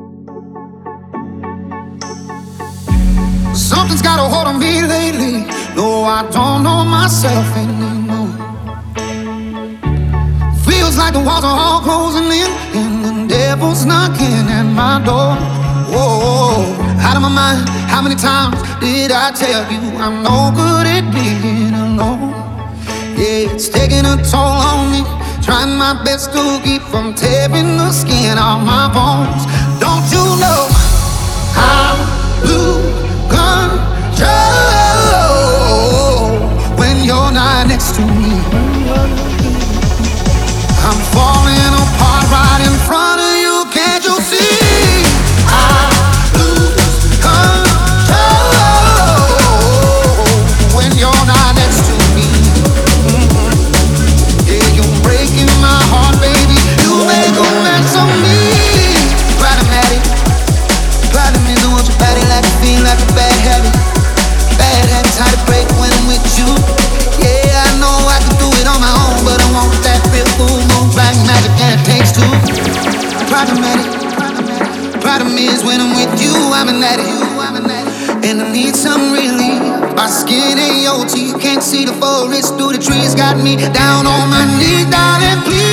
Something's got a hold on me lately. No, I don't know myself anymore. Feels like the walls are all closing in, and the devil's knocking at my door. Whoa, out of my mind. How many times did I tell you I'm no good at being alone? Yeah, it's taking a toll on me. Trying my best to keep from tearing the skin off my bones. Don't you know I lose control when you're not next to me? I'm falling apart right in front of you. Can't you see? I lose control when you're not next to me. Yeah, you're breaking my heart, baby. You make a mess of me. Problematic, problem is I want your body like you feel like a bad habit. Bad habits hard to break when I'm with you. Yeah, I know I can do it on my own, but I want that real cool move like magic, and it takes two. Problematic, problem is when I'm with you, I'm an addict, and I need some relief. My skin ain't your teeth, can't see the forest through the trees. Got me down on my knees, darling, please.